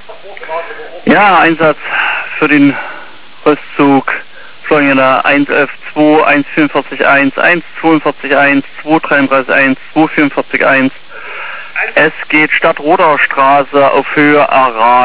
Ja, Einsatz für den Rüstzug Floriana 111-2, 144-1, 142-1, 233-1, 244-1. Es geht Stadtroder Straße auf Höhe Aral.